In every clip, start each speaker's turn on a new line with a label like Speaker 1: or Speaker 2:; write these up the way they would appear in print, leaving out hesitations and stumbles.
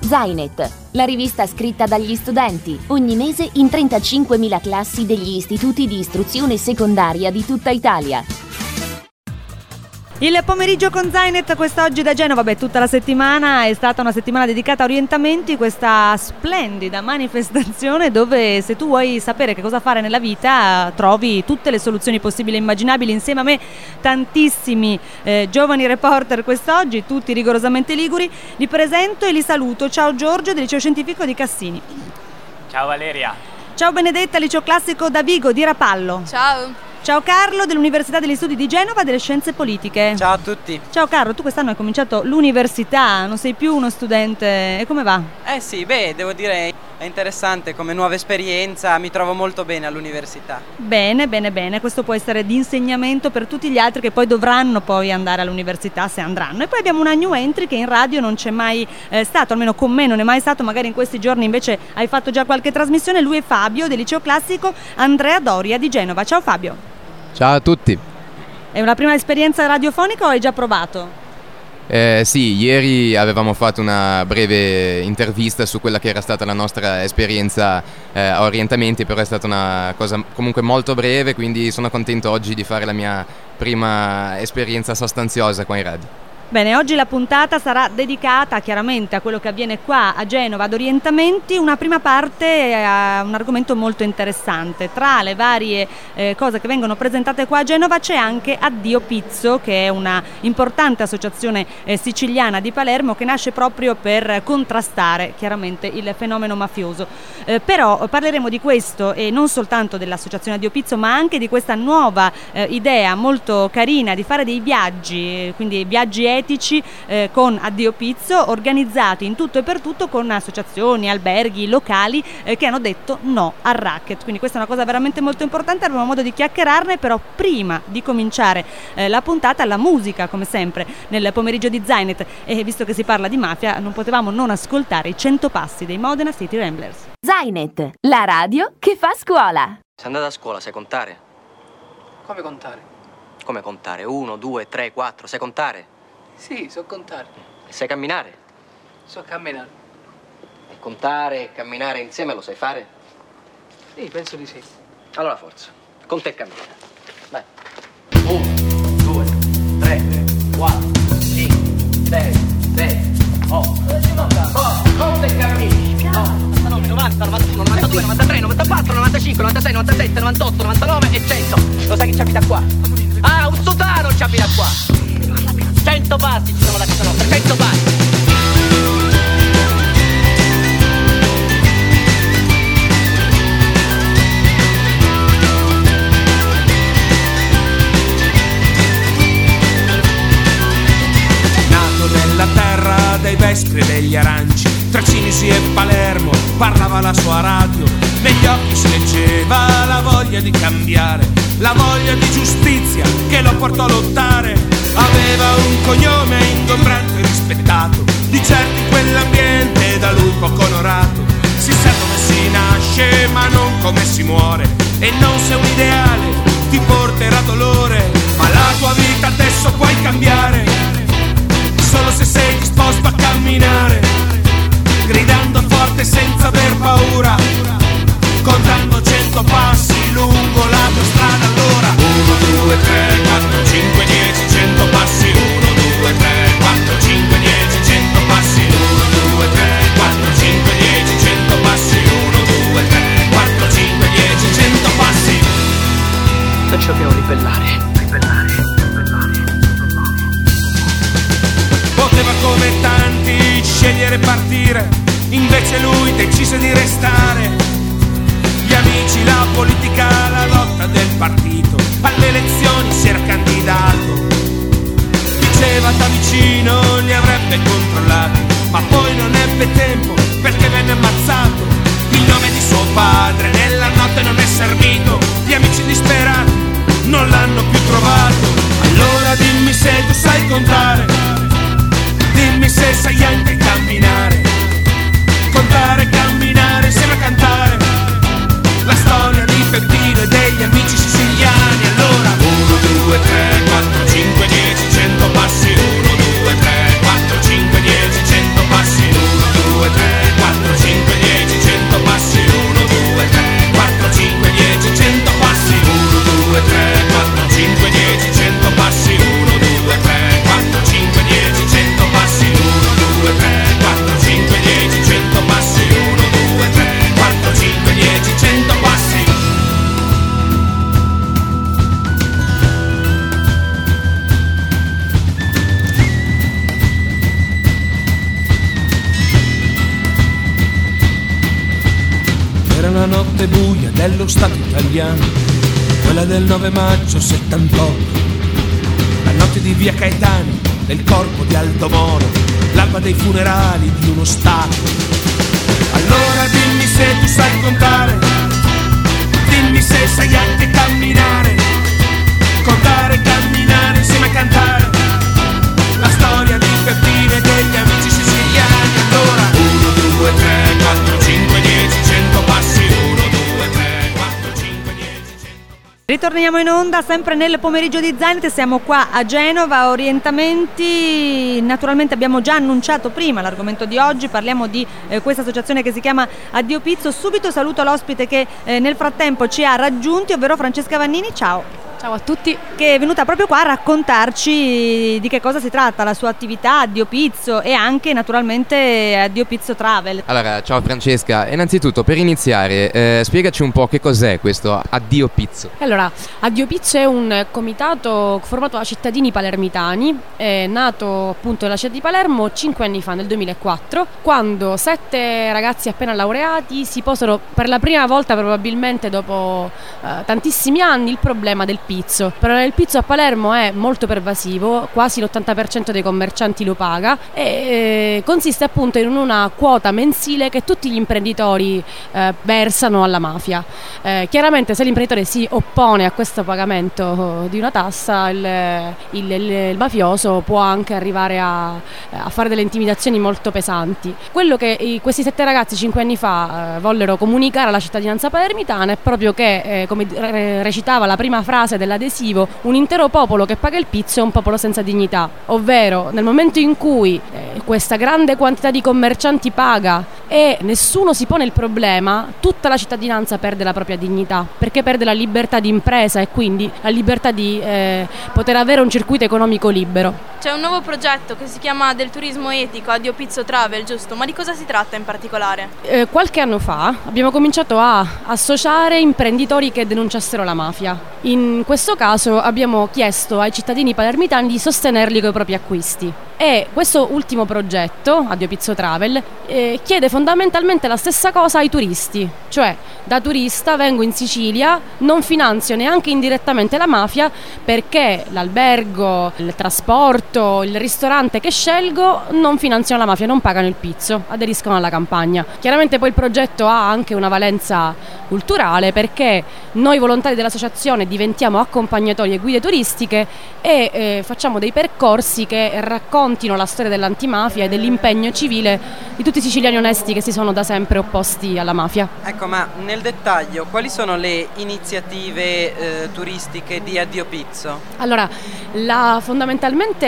Speaker 1: Zainet, la rivista scritta dagli studenti, ogni mese in 35.000 classi degli istituti di istruzione secondaria di tutta Italia.
Speaker 2: Il pomeriggio con Zainet quest'oggi da Genova, tutta la settimana è stata una settimana dedicata a orientamenti, questa splendida manifestazione dove se tu vuoi sapere che cosa fare nella vita trovi tutte le soluzioni possibili e immaginabili. Insieme a me tantissimi giovani reporter quest'oggi, tutti rigorosamente liguri. Li presento e li saluto. Ciao Giorgio del Liceo Scientifico di Cassini.
Speaker 3: Ciao Valeria.
Speaker 2: Ciao Benedetta, Liceo Classico da Vigo di Rapallo.
Speaker 4: Ciao.
Speaker 2: Ciao Carlo dell'Università degli Studi di Genova delle Scienze Politiche.
Speaker 3: Ciao a tutti.
Speaker 2: Ciao Carlo, tu quest'anno hai cominciato l'università, non sei più uno studente, e come va?
Speaker 5: Sì, devo dire è interessante come nuova esperienza, mi trovo molto bene all'università.
Speaker 2: Bene, questo può essere di insegnamento per tutti gli altri che poi dovranno poi andare all'università, se andranno. E poi abbiamo una new entry che in radio non c'è mai stato, almeno con me non è mai stato, magari in questi giorni invece hai fatto già qualche trasmissione. Lui è Fabio del Liceo Classico Andrea Doria di Genova. Ciao Fabio.
Speaker 6: Ciao a tutti.
Speaker 2: È una prima esperienza radiofonica o hai già provato?
Speaker 6: Sì, ieri avevamo fatto una breve intervista su quella che era stata la nostra esperienza a orientamenti, però è stata una cosa comunque molto breve, quindi sono contento oggi di fare la mia prima esperienza sostanziosa qua in radio.
Speaker 2: Bene, oggi la puntata sarà dedicata chiaramente a quello che avviene qua a Genova ad orientamenti. Una prima parte a un argomento molto interessante. Tra le varie cose che vengono presentate qua a Genova c'è anche Addio Pizzo, che è una importante associazione siciliana di Palermo che nasce proprio per contrastare chiaramente il fenomeno mafioso. Però parleremo di questo e non soltanto dell'associazione Addio Pizzo, ma anche di questa nuova idea molto carina di fare dei viaggi, quindi viaggi etici con Addio Pizzo, organizzati in tutto e per tutto con associazioni, alberghi, locali che hanno detto no al racket. Quindi questa è una cosa veramente molto importante, avremo modo di chiacchierarne, però prima di cominciare la puntata, la musica come sempre nel pomeriggio di Zainet, e visto che si parla di mafia non potevamo non ascoltare i 100 passi dei Modena City Ramblers.
Speaker 1: Zainet, la radio che fa scuola.
Speaker 7: Sei andata a scuola, sai contare?
Speaker 3: Come contare?
Speaker 7: Come contare? 1, 2, 3, 4, sai contare?
Speaker 3: Sì, so contare.
Speaker 7: E sai camminare?
Speaker 3: So camminare.
Speaker 7: E contare e camminare insieme lo sai fare?
Speaker 3: Sì, penso di sì.
Speaker 7: Allora forza, conta e cammina. Vai.
Speaker 3: 1, 2, 3, 4, 5, 6, 7, 8. Conta e cammina. 99, 90, 91, 92, 93, 94, 95, 96, 97, 98, 99 e 100. Lo sai chi ci abita qua? Ah, un sotano ci abita qua. 100 passi ci sono da casa nostra, 100 passi.
Speaker 8: Nato nella terra dei vespri e degli aranci, tra Cinisi e Palermo parlava la sua radio. Negli occhi si leggeva la voglia di cambiare, la voglia di giustizia che lo portò a lottare. Aveva un cognome ingombrante e rispettato, di certo in quell'ambiente da lui poco onorato. Si sa come si nasce ma non come si muore, e non se un ideale ti porterà dolore. Ma la tua vita adesso puoi cambiare, solo se sei disposto a camminare, gridando forte senza aver paura, contando 100 passi lungo la tua strada. Allora 1, 2, 3, 4, 5, 10, 100 passi. 1, 2, 3, 4, 5, 10, 100 passi. 1, 2, 3, 4, 5, 10, 100 passi. 1, 2, 3, 4, 5, 10, 100 passi.
Speaker 3: E ci dobbiamo ribellare.
Speaker 8: Poteva come tanti scegliere partire, invece lui decise di restare. Gli amici, la politica, la lotta del partito, alle elezioni si era candidato. Diceva da vicino li avrebbe controllati, ma poi non ebbe tempo perché venne ammazzato. Il nome di suo padre nella notte non è servito, gli amici disperati non l'hanno più trovato. Allora dimmi se tu sai contare, dimmi se sai anche camminare, contare e camminare insieme a cantare la storia di Peppino e degli amici siciliani. Allora 1, 2, 3, 4, 5, 10, 100 passi. 1, 2, 3, 4, 5, 10, 100 passi. 1, 2, 3, l'ultima notte buia dello Stato italiano, quella del 9 maggio 78, la notte di via Caetani, del corpo di Aldo Moro, l'alba dei funerali di uno Stato. Allora dimmi se tu sai contare, dimmi se sai anche camminare, contare, camminare insieme a cantare la storia di Peppino e degli amici siciliani. Allora 1, 2, 3, 4, 5, 10, 100 passi, 1, 2, 3, 4, 5, 10, 100 passi.
Speaker 2: Ritorniamo in onda sempre nel pomeriggio di Zenit, siamo qua a Genova, orientamenti. Naturalmente abbiamo già annunciato prima l'argomento di oggi, parliamo di questa associazione che si chiama Addio Pizzo. Subito saluto l'ospite che nel frattempo ci ha raggiunti, ovvero Francesca Vannini. Ciao.
Speaker 4: Ciao a tutti.
Speaker 2: Che è venuta proprio qua a raccontarci di che cosa si tratta, la sua attività Addio Pizzo e anche naturalmente Addio Pizzo Travel.
Speaker 6: Allora, ciao Francesca, innanzitutto per iniziare spiegaci un po' che cos'è questo Addio Pizzo.
Speaker 4: Allora, Addio Pizzo è un comitato formato da cittadini palermitani, è nato appunto nella città di Palermo 5 anni fa, nel 2004, quando 7 ragazzi appena laureati si posero per la prima volta, probabilmente dopo tantissimi anni, il problema del pizzo. Però il pizzo a Palermo è molto pervasivo, quasi l'80% dei commercianti lo paga e consiste appunto in una quota mensile che tutti gli imprenditori versano alla mafia. Chiaramente se l'imprenditore si oppone a questo pagamento di una tassa, il mafioso può anche arrivare a fare delle intimidazioni molto pesanti. Quello che questi 7 ragazzi 5 anni fa vollero comunicare alla cittadinanza palermitana è proprio che, come recitava la prima frase dell'adesivo, un intero popolo che paga il pizzo è un popolo senza dignità, ovvero nel momento in cui questa grande quantità di commercianti paga e nessuno si pone il problema, tutta la cittadinanza perde la propria dignità, perché perde la libertà di impresa e quindi la libertà di poter avere un circuito economico libero.
Speaker 9: C'è un nuovo progetto che si chiama del turismo etico, Addio Pizzo Travel, giusto? Ma di cosa si tratta in particolare?
Speaker 4: Qualche anno fa abbiamo cominciato a associare imprenditori che denunciassero la mafia. In questo caso abbiamo chiesto ai cittadini palermitani di sostenerli con i propri acquisti. E questo ultimo progetto, Addio Pizzo Travel, chiede fondamentalmente la stessa cosa ai turisti, cioè da turista vengo in Sicilia, non finanzio neanche indirettamente la mafia perché l'albergo, il trasporto, il ristorante che scelgo non finanziano la mafia, non pagano il pizzo, aderiscono alla campagna. Chiaramente poi il progetto ha anche una valenza culturale perché noi volontari dell'associazione diventiamo accompagnatori e guide turistiche e facciamo dei percorsi che raccontino la storia dell'antimafia e dell'impegno civile di tutti i siciliani onesti che si sono da sempre opposti alla mafia.
Speaker 5: Ecco, ma nel dettaglio quali sono le iniziative turistiche di Addio Pizzo?
Speaker 4: Allora, fondamentalmente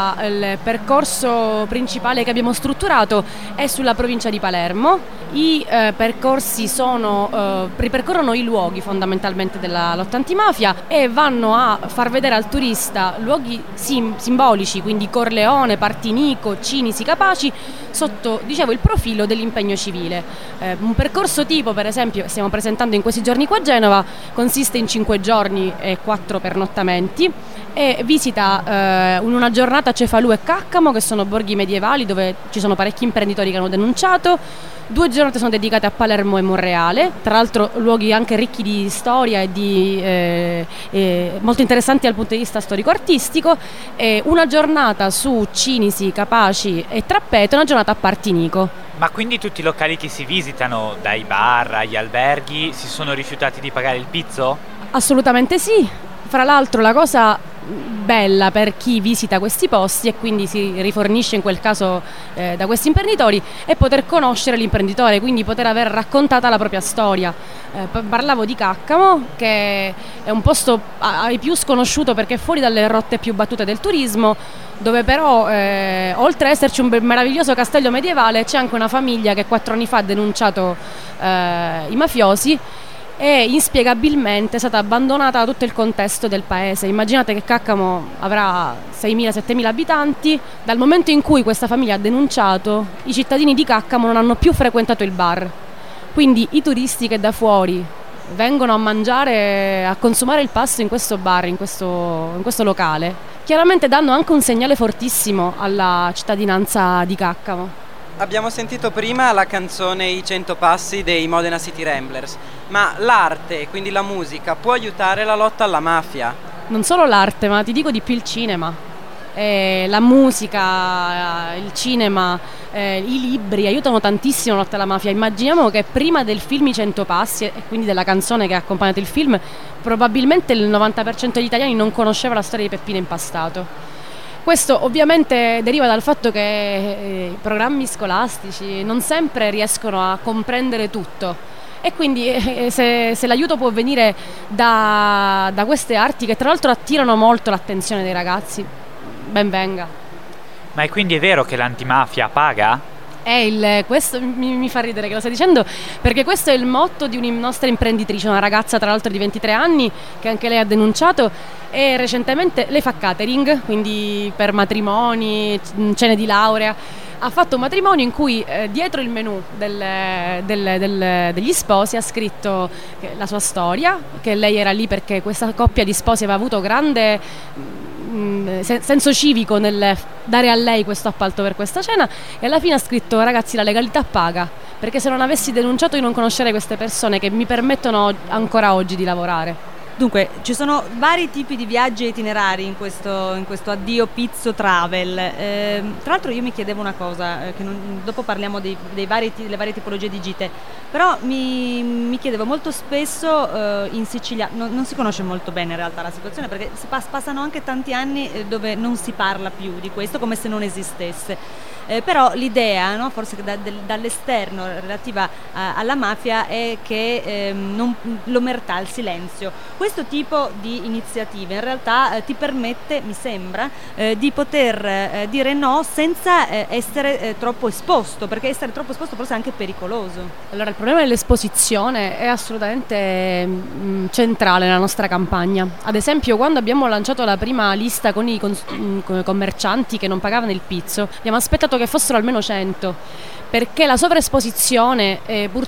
Speaker 4: il percorso principale che abbiamo strutturato è sulla provincia di Palermo. I percorsi ripercorrono i luoghi fondamentalmente della lotta antimafia e vanno a far vedere al turista luoghi simbolici, quindi Corleone, Partinico, Cinisi, Capaci, sotto, dicevo, il profilo dell'impegno civile. Un percorso tipo, per esempio, che stiamo presentando in questi giorni qua a Genova, consiste in 5 giorni e 4 pernottamenti e visita in una giornata Cefalù e Caccamo, che sono borghi medievali dove ci sono parecchi imprenditori che hanno denunciato. 2 giornate sono dedicate a Palermo e Monreale, tra l'altro luoghi anche ricchi di storia e molto interessanti dal punto di vista storico-artistico, e una giornata su Cinisi, Capaci e Trappeto, una giornata a Partinico.
Speaker 10: Ma quindi tutti i locali che si visitano, dai bar agli alberghi, si sono rifiutati di pagare il pizzo?
Speaker 4: Assolutamente sì. Fra l'altro la cosa bella per chi visita questi posti e quindi si rifornisce in quel caso da questi imprenditori è poter conoscere l'imprenditore, quindi poter aver raccontata la propria storia. Parlavo di Caccamo, che è un posto ai più sconosciuto perché è fuori dalle rotte più battute del turismo, dove però oltre ad esserci un meraviglioso castello medievale c'è anche una famiglia che 4 anni fa ha denunciato i mafiosi e inspiegabilmente è stata abbandonata da tutto il contesto del paese. Immaginate che Caccamo avrà 6.000-7.000 abitanti. Dal momento in cui questa famiglia ha denunciato, i cittadini di Caccamo non hanno più frequentato il bar. Quindi i turisti che da fuori vengono a mangiare, a consumare il pasto in questo bar, in questo locale, chiaramente danno anche un segnale fortissimo alla cittadinanza di Caccamo.
Speaker 5: Abbiamo sentito prima la canzone I 100 passi dei Modena City Ramblers, ma l'arte, quindi la musica, può aiutare la lotta alla mafia?
Speaker 4: Non solo l'arte, ma ti dico di più il cinema. La musica, il cinema, i libri aiutano tantissimo la lotta alla mafia. Immaginiamo che prima del film I 100 passi, e quindi della canzone che ha accompagnato il film, probabilmente il 90% degli italiani non conosceva la storia di Peppino Impastato. Questo ovviamente deriva dal fatto che i programmi scolastici non sempre riescono a comprendere tutto, e quindi se l'aiuto può venire da queste arti, che tra l'altro attirano molto l'attenzione dei ragazzi, ben venga.
Speaker 10: Ma quindi è vero che l'antimafia paga?
Speaker 4: Questo mi fa ridere che lo stai dicendo, perché questo è il motto di una nostra imprenditrice, una ragazza tra l'altro di 23 anni che anche lei ha denunciato, e recentemente lei fa catering, quindi per matrimoni, cene di laurea. Ha fatto un matrimonio in cui dietro il menù degli sposi ha scritto la sua storia, che lei era lì perché questa coppia di sposi aveva avuto grande senso civico nel dare a lei questo appalto per questa cena, e alla fine ha scritto: ragazzi, la legalità paga, perché se non avessi denunciato io non conoscerei queste persone che mi permettono ancora oggi di lavorare.
Speaker 2: Dunque, ci sono vari tipi di viaggi e itinerari in questo Addio Pizzo Travel. Tra l'altro io mi chiedevo una cosa, dopo parliamo delle varie tipologie di gite, però mi chiedevo molto spesso in Sicilia, non si conosce molto bene in realtà la situazione, perché passano anche tanti anni dove non si parla più di questo, come se non esistesse. Però l'idea, no, forse dall'esterno relativa alla mafia, è che l'omertà, il silenzio. Questo tipo di iniziative in realtà ti permette, mi sembra, di poter dire no senza essere troppo esposto, perché essere troppo esposto forse è anche pericoloso.
Speaker 4: Allora, il problema dell'esposizione è assolutamente centrale nella nostra campagna. Ad esempio, quando abbiamo lanciato la prima lista con i commercianti che non pagavano il pizzo, abbiamo aspettato che fossero almeno 100, perché la sovraesposizione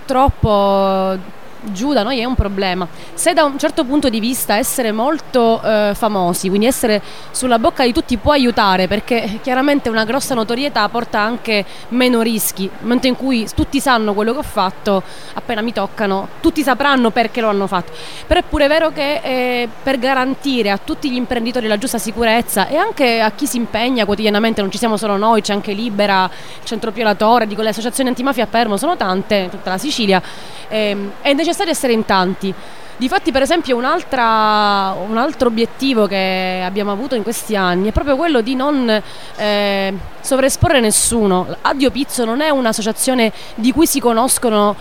Speaker 4: purtroppo giù da noi è un problema. Se da un certo punto di vista essere molto famosi, quindi essere sulla bocca di tutti, può aiutare, perché chiaramente una grossa notorietà porta anche meno rischi. Nel momento in cui tutti sanno quello che ho fatto, appena mi toccano tutti sapranno perché lo hanno fatto. Però è pure vero che per garantire a tutti gli imprenditori la giusta sicurezza, e anche a chi si impegna quotidianamente, non ci siamo solo noi, c'è anche Libera, Centro Pio La Torre, dico, le associazioni antimafia a Palermo sono tante, in tutta la Sicilia, è necessario essere in tanti. Difatti, per esempio, un altro obiettivo che abbiamo avuto in questi anni è proprio quello di non sovraesporre nessuno. Addio Pizzo non è un'associazione di cui si conoscono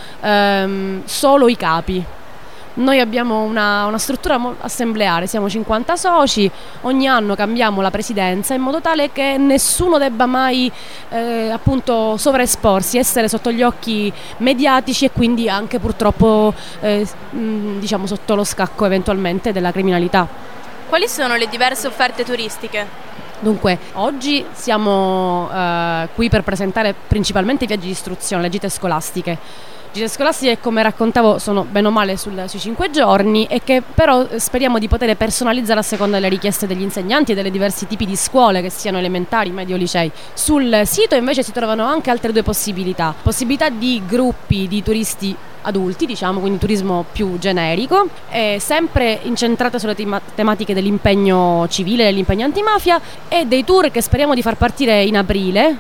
Speaker 4: solo i capi. Noi abbiamo una struttura assembleare, siamo 50 soci, ogni anno cambiamo la presidenza in modo tale che nessuno debba mai appunto sovraesporsi, essere sotto gli occhi mediatici, e quindi anche purtroppo diciamo sotto lo scacco eventualmente della criminalità.
Speaker 9: Quali sono le diverse offerte turistiche?
Speaker 4: Dunque, oggi siamo qui per presentare principalmente i viaggi di istruzione, le gite scolastiche. Gite scolastiche, come raccontavo, sono bene o male sui 5 giorni, e che però speriamo di poter personalizzare a seconda delle richieste degli insegnanti e delle diversi tipi di scuole, che siano elementari, medie o licei. Sul sito invece si trovano anche altre due possibilità di gruppi di turisti adulti, diciamo, quindi turismo più generico, sempre incentrata sulle tematiche dell'impegno civile, dell'impegno antimafia, e dei tour che speriamo di far partire in aprile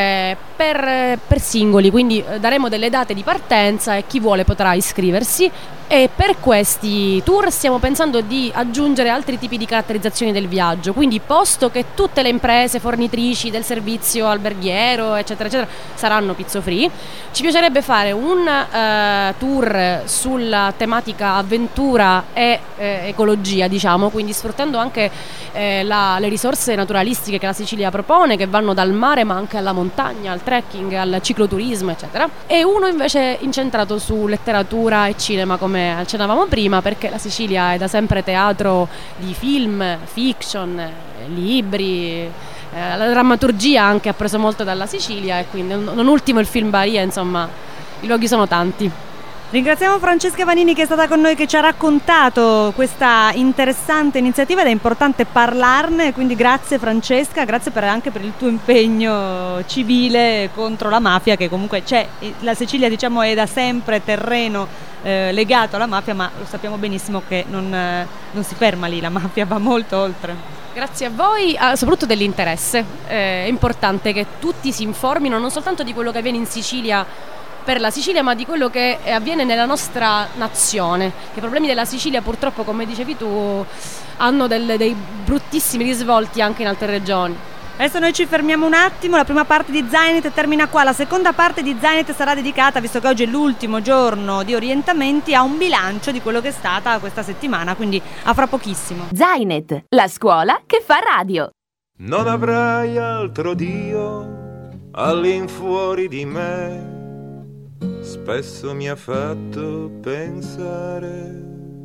Speaker 4: per singoli, quindi daremo delle date di partenza e chi vuole potrà iscriversi. E per questi tour stiamo pensando di aggiungere altri tipi di caratterizzazioni del viaggio, quindi posto che tutte le imprese fornitrici del servizio alberghiero eccetera eccetera saranno pizzo free, ci piacerebbe fare un tour sulla tematica avventura e ecologia, diciamo, quindi sfruttando anche le risorse naturalistiche che la Sicilia propone, che vanno dal mare ma anche alla montagna, al trekking, al cicloturismo eccetera, e uno invece incentrato su letteratura e cinema, come accennavamo prima, perché la Sicilia è da sempre teatro di film, fiction, libri, la drammaturgia anche ha preso molto dalla Sicilia, e quindi non ultimo il film Baria, insomma i luoghi sono tanti.
Speaker 2: Ringraziamo Francesca Vanini che è stata con noi, che ci ha raccontato questa interessante iniziativa ed è importante parlarne, quindi grazie Francesca, grazie anche per il tuo impegno civile contro la mafia, che comunque c'è. La Sicilia, diciamo, è da sempre terreno legato alla mafia, ma lo sappiamo benissimo che non si ferma lì, la mafia va molto oltre.
Speaker 4: Grazie a voi, soprattutto dell'interesse. È importante che tutti si informino non soltanto di quello che avviene in Sicilia per la Sicilia, ma di quello che avviene nella nostra nazione. Che i problemi della Sicilia, purtroppo, come dicevi tu, hanno dei bruttissimi risvolti anche in altre regioni.
Speaker 2: Adesso noi ci fermiamo un attimo, la prima parte di Zainet termina qua, la seconda parte di Zainet sarà dedicata, visto che oggi è l'ultimo giorno di orientamenti, a un bilancio di quello che è stata questa settimana, quindi a fra pochissimo.
Speaker 1: Zainet, la scuola che fa radio.
Speaker 11: Non avrai altro Dio all'infuori di me, spesso mi ha fatto pensare.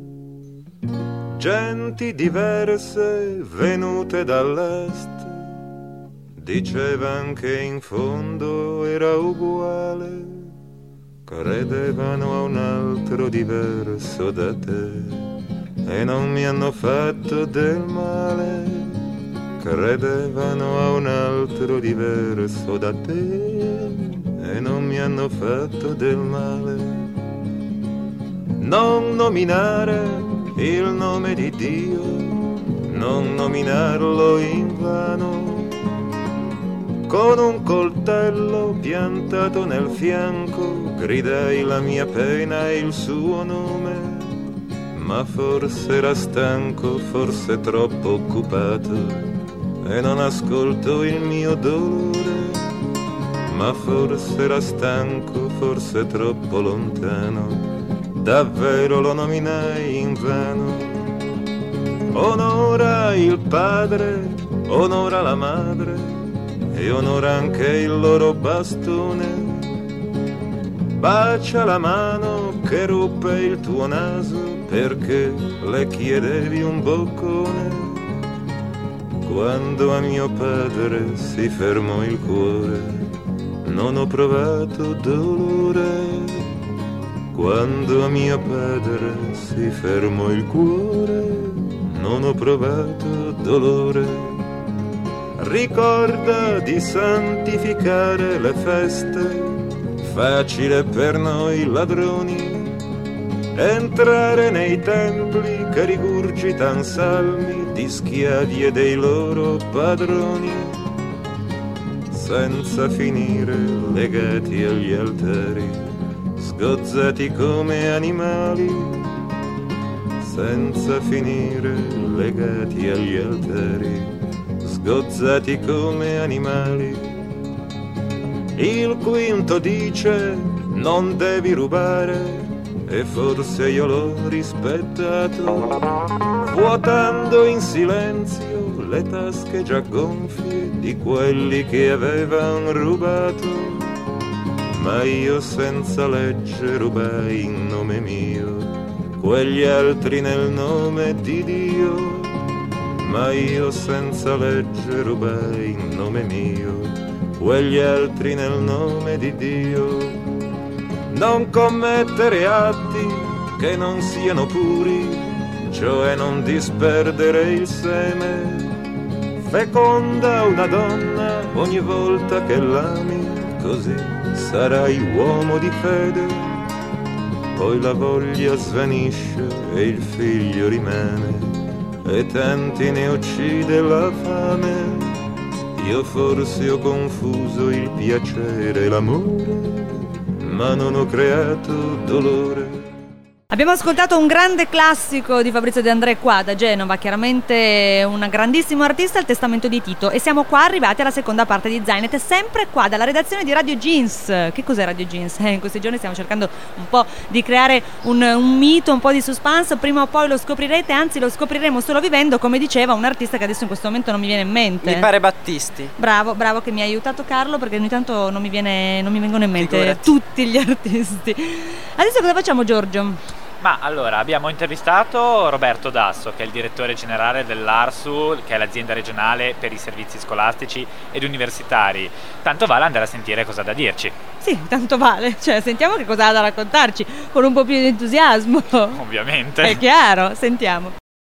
Speaker 11: Genti diverse venute dall'est dicevano che in fondo era uguale, credevano a un altro diverso da te e non mi hanno fatto del male, credevano a un altro diverso da te e non mi hanno fatto del male. Non nominare il nome di Dio, non nominarlo invano, con un coltello piantato nel fianco gridai la mia pena e il suo nome, ma forse era stanco, forse troppo occupato e non ascolto il mio dolore, ma forse era stanco, forse troppo lontano, davvero lo nominai invano. Onora il padre, onora la madre e onora anche il loro bastone, bacia la mano che ruppe il tuo naso perché le chiedevi un boccone. Quando a mio padre si fermò il cuore non ho provato dolore, quando a mio padre si fermò il cuore non ho provato dolore. Ricorda di santificare le feste, facile per noi ladroni, entrare nei templi che rigurgitan salmi di schiavi e dei loro padroni, senza finire legati agli altari, sgozzati come animali, senza finire legati agli altari, sgozzati come animali. Il quinto dice non devi rubare e forse io l'ho rispettato, vuotando in silenzio le tasche già gonfie di quelli che avevan rubato, ma io senza legge rubai in nome mio, quegli altri nel nome di Dio, ma io senza legge rubai in nome mio, quegli altri nel nome di Dio. Non commettere atti che non siano puri, cioè non disperdere il seme, feconda una donna ogni volta che l'ami, così sarai uomo di fede, poi la voglia svanisce e il figlio rimane, e tanti ne uccide la fame. Io forse ho confuso il piacere e l'amore, ma non ho creato dolore.
Speaker 2: Abbiamo ascoltato un grande classico di Fabrizio De André qua da Genova, chiaramente un grandissimo artista, Il testamento di Tito, e siamo qua arrivati alla seconda parte di Zainet, sempre qua dalla redazione di Radio Jeans. Che cos'è Radio Jeans? In questi giorni stiamo cercando un po' di creare un mito, un po' di suspense, prima o poi lo scoprirete, anzi lo scopriremo solo vivendo, come diceva un artista che adesso in questo momento non mi viene in mente.
Speaker 5: Mi pare Battisti.
Speaker 2: Bravo che mi ha aiutato Carlo, perché ogni tanto non mi vengono in mente tutti gli artisti. Adesso cosa facciamo, Giorgio?
Speaker 10: Ma allora, abbiamo intervistato Roberto Dasso, che è il direttore generale dell'ARSU, che è l'azienda regionale per i servizi scolastici ed universitari. Tanto vale andare a sentire cosa ha da dirci.
Speaker 2: Sì, tanto vale, cioè sentiamo che cosa ha da raccontarci, con un po' più di entusiasmo.
Speaker 10: Ovviamente.
Speaker 2: È chiaro, sentiamo.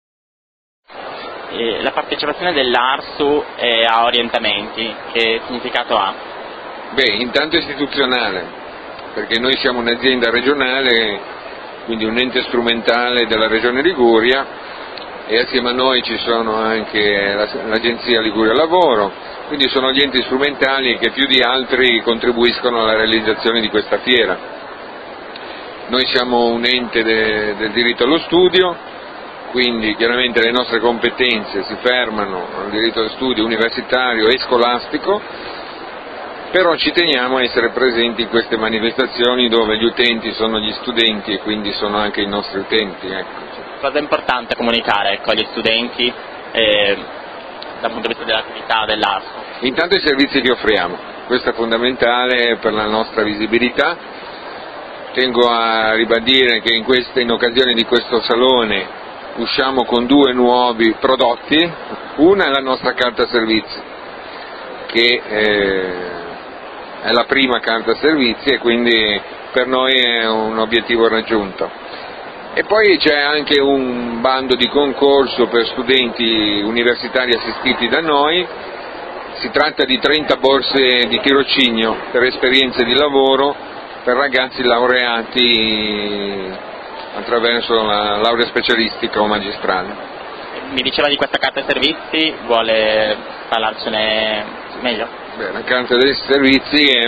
Speaker 12: La partecipazione dell'ARSU a orientamenti, che significato ha?
Speaker 13: Beh, intanto istituzionale, perché noi siamo un'azienda regionale, quindi un ente strumentale della Regione Liguria, e assieme a noi ci sono anche l'Agenzia Liguria Lavoro, quindi sono gli enti strumentali che più di altri contribuiscono alla realizzazione di questa fiera. Noi siamo un ente del diritto allo studio, quindi chiaramente le nostre competenze si fermano al diritto allo studio universitario e scolastico, però ci teniamo a essere presenti in queste manifestazioni dove gli utenti sono gli studenti e quindi sono anche i nostri utenti. Ecco.
Speaker 12: Cosa è importante comunicare con gli studenti dal punto di vista dell'attività dell'ARSU?
Speaker 13: Intanto i servizi che offriamo, questo è fondamentale per la nostra visibilità. Tengo a ribadire che in occasione di questo salone usciamo con 2 nuovi prodotti. Una è la nostra carta servizi, che è la prima carta servizi e quindi per noi è un obiettivo raggiunto. E poi c'è anche un bando di concorso per studenti universitari assistiti da noi. Si tratta di 30 borse di tirocinio per esperienze di lavoro per ragazzi laureati attraverso la laurea specialistica o magistrale.
Speaker 12: Mi diceva di questa carta servizi, vuole parlarcene meglio?
Speaker 13: Beh, la carta dei servizi è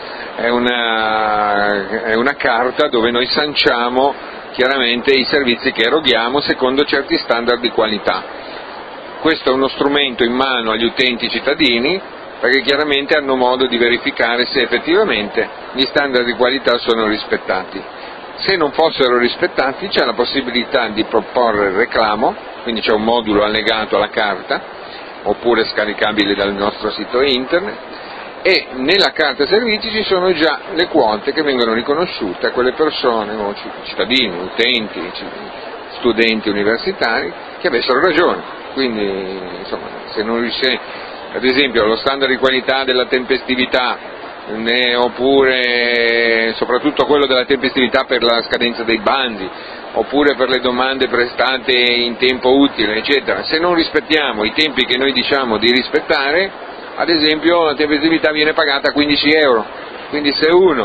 Speaker 13: una carta dove noi sanciamo chiaramente i servizi che eroghiamo secondo certi standard di qualità. Questo è uno strumento in mano agli utenti cittadini, perché chiaramente hanno modo di verificare se effettivamente gli standard di qualità sono rispettati. Se non fossero rispettati c'è la possibilità di proporre il reclamo, quindi c'è un modulo allegato alla carta, oppure scaricabile dal nostro sito internet, e nella carta servizi ci sono già le quote che vengono riconosciute a quelle persone, cittadini, utenti, studenti universitari, che avessero ragione. Quindi, insomma, se non riesce, ad esempio, lo standard di qualità della tempestività, oppure soprattutto quello della tempestività per la scadenza dei bandi, oppure per le domande prestate in tempo utile, eccetera. Se non rispettiamo i tempi che noi diciamo di rispettare, ad esempio la tempestività viene pagata a 15 euro, quindi se uno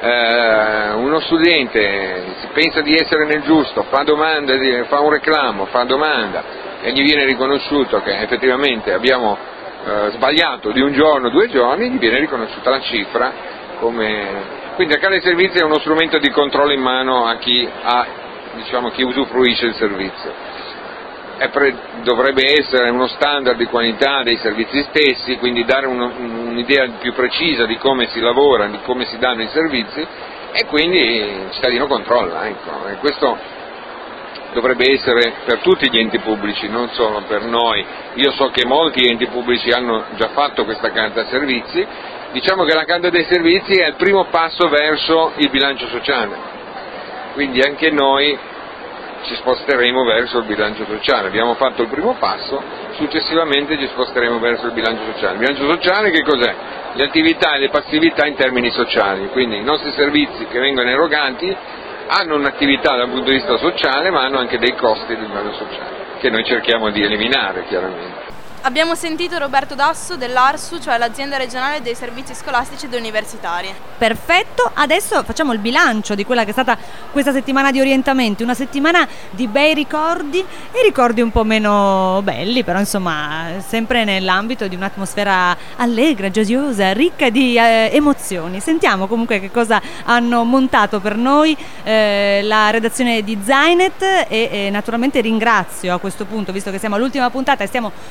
Speaker 13: studente pensa di essere nel giusto, fa un reclamo, fa domanda e gli viene riconosciuto che effettivamente abbiamo sbagliato di un giorno, 2 giorni, gli viene riconosciuta la cifra quindi la carta dei servizi è uno strumento di controllo in mano a chi usufruisce il servizio. Dovrebbe essere uno standard di qualità dei servizi stessi, quindi dare un'idea più precisa di come si lavora, di come si danno i servizi, e quindi il cittadino controlla, ecco. E questo dovrebbe essere per tutti gli enti pubblici, non solo per noi. Io so che molti enti pubblici hanno già fatto questa carta servizi. Diciamo che la carta dei servizi è il primo passo verso il bilancio sociale, quindi anche noi ci sposteremo verso il bilancio sociale. Abbiamo fatto il primo passo, successivamente ci sposteremo verso il bilancio sociale. Il bilancio sociale che cos'è? Le attività e le passività in termini sociali, quindi i nostri servizi che vengono erogati hanno un'attività dal punto di vista sociale, ma hanno anche dei costi di livello sociale, che noi cerchiamo di eliminare chiaramente.
Speaker 9: Abbiamo sentito Roberto Dasso dell'ARSU, cioè l'azienda regionale dei servizi scolastici ed universitari.
Speaker 2: Perfetto, adesso facciamo il bilancio di quella che è stata questa settimana di orientamenti, una settimana di bei ricordi e ricordi un po' meno belli, però insomma sempre nell'ambito di un'atmosfera allegra, gioiosa, ricca di emozioni. Sentiamo comunque che cosa hanno montato per noi la redazione di Zainet e naturalmente ringrazio a questo punto, visto che siamo all'ultima puntata e stiamo quasi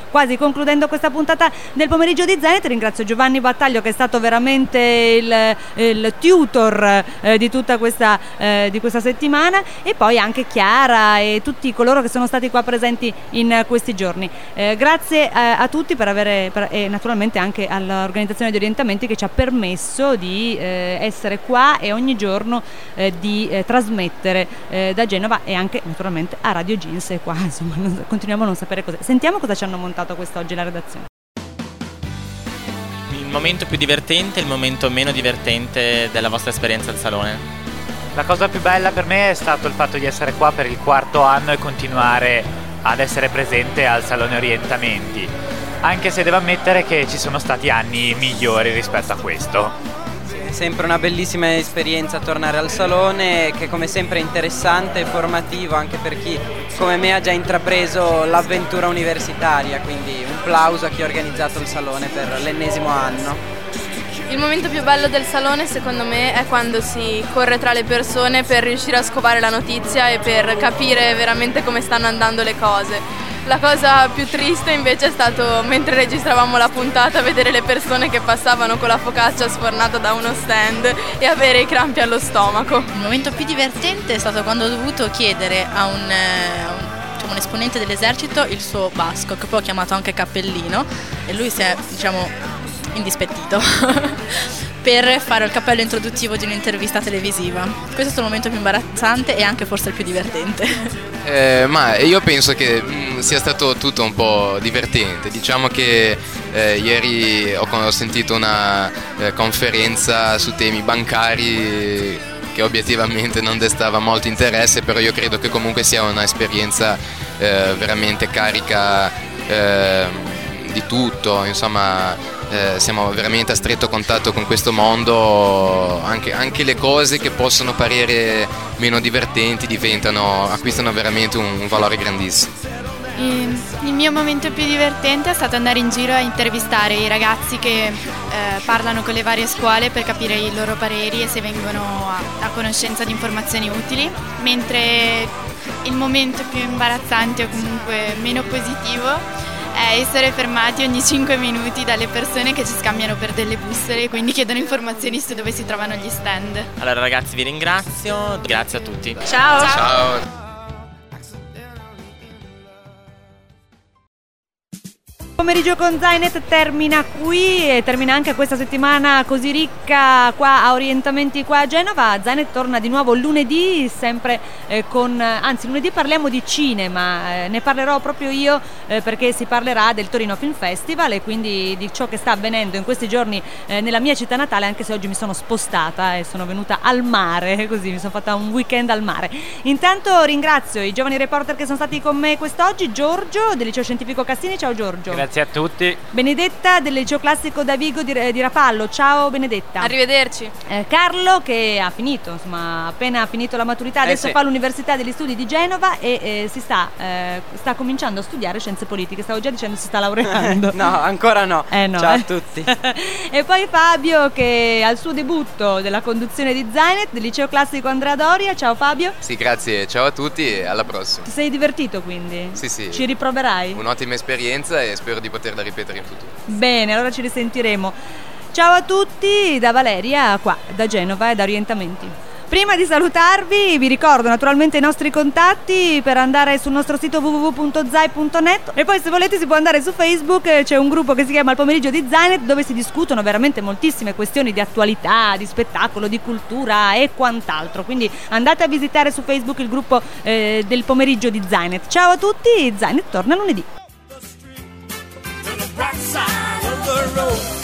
Speaker 2: concludendo questa puntata del pomeriggio di Zainet. Ringrazio Giovanni Battaglio, che è stato veramente il tutor di tutta questa settimana, e poi anche Chiara e tutti coloro che sono stati qua presenti in questi giorni. Grazie a tutti e naturalmente anche all'organizzazione di Orientamenti, che ci ha permesso di essere qua e ogni giorno di trasmettere da Genova, e anche naturalmente a Radio Jeans, e qua insomma continuiamo a non sapere cos'è. Sentiamo cosa ci hanno montato quest'oggi la redazione.
Speaker 14: Il momento più divertente e il momento meno divertente della vostra esperienza al salone?
Speaker 10: La cosa più bella per me è stato il fatto di essere qua per il 4º anno e continuare ad essere presente al Salone Orientamenti, anche se devo ammettere che ci sono stati anni migliori rispetto a questo.
Speaker 5: È sempre una bellissima esperienza tornare al salone, che come sempre è interessante e formativo anche per chi come me ha già intrapreso l'avventura universitaria, quindi un plauso a chi ha organizzato il salone per l'ennesimo anno.
Speaker 9: Il momento più bello del salone secondo me è quando si corre tra le persone per riuscire a scovare la notizia e per capire veramente come stanno andando le cose. La cosa più triste invece è stato, mentre registravamo la puntata, vedere le persone che passavano con la focaccia sfornata da uno stand e avere i crampi allo stomaco.
Speaker 15: Il momento più divertente è stato quando ho dovuto chiedere a un esponente dell'esercito il suo basco, che poi ho chiamato anche cappellino, e lui si è, indispettito per fare il cappello introduttivo di un'intervista televisiva. Questo è stato il momento più imbarazzante e anche forse il più divertente.
Speaker 6: Ma io penso che sia stato tutto un po' divertente. Diciamo che ieri ho sentito una conferenza su temi bancari che obiettivamente non destava molto interesse, però io credo che comunque sia un'esperienza veramente carica di tutto, insomma. Siamo veramente a stretto contatto con questo mondo, anche le cose che possono parere meno divertenti acquistano veramente un valore grandissimo.
Speaker 16: Il mio momento più divertente è stato andare in giro a intervistare i ragazzi che parlano con le varie scuole per capire i loro pareri e se vengono a conoscenza di informazioni utili, mentre il momento più imbarazzante o comunque meno positivo è essere fermati ogni 5 minuti dalle persone che ci scambiano per delle bussole e quindi chiedono informazioni su dove si trovano gli stand.
Speaker 14: Allora ragazzi, vi ringrazio, grazie a tutti.
Speaker 16: Ciao!
Speaker 6: Ciao.
Speaker 2: Pomeriggio con Zainet termina qui e termina anche questa settimana così ricca qua a Orientamenti qua a Genova. Zainet torna di nuovo lunedì, sempre lunedì parliamo di cinema, ne parlerò proprio io perché si parlerà del Torino Film Festival e quindi di ciò che sta avvenendo in questi giorni nella mia città natale, anche se oggi mi sono spostata e sono venuta al mare, così mi sono fatta un weekend al mare. Intanto ringrazio i giovani reporter che sono stati con me quest'oggi. Giorgio del Liceo Scientifico Cassini, ciao Giorgio.
Speaker 10: Grazie a tutti.
Speaker 2: Benedetta del Liceo Classico da Vigo di Rapallo, ciao Benedetta.
Speaker 9: Arrivederci.
Speaker 2: Carlo che ha finito, insomma, appena finito la maturità, adesso fa l'Università degli Studi di Genova e si sta cominciando a studiare scienze politiche, stavo già dicendo si sta laureando.
Speaker 5: No, ancora no.
Speaker 2: No,
Speaker 5: ciao a tutti.
Speaker 2: E poi Fabio che ha il suo debutto della conduzione di Zainet del Liceo Classico Andrea Doria, ciao Fabio.
Speaker 6: Sì, grazie, ciao a tutti e alla prossima.
Speaker 2: Ti sei divertito quindi?
Speaker 6: Sì.
Speaker 2: Ci riproverai?
Speaker 6: Un'ottima esperienza e spero di poterla ripetere in futuro.
Speaker 2: Bene, allora ci risentiremo. Ciao a tutti da Valeria, qua da Genova e da Orientamenti. Prima di salutarvi vi ricordo naturalmente i nostri contatti per andare sul nostro sito www.zai.net e poi se volete si può andare su Facebook, c'è un gruppo che si chiama Il Pomeriggio di Zainet dove si discutono veramente moltissime questioni di attualità, di spettacolo, di cultura e quant'altro, quindi andate a visitare su Facebook il gruppo del Pomeriggio di Zainet. Ciao a tutti, Zainet torna lunedì.
Speaker 8: Right side of the road.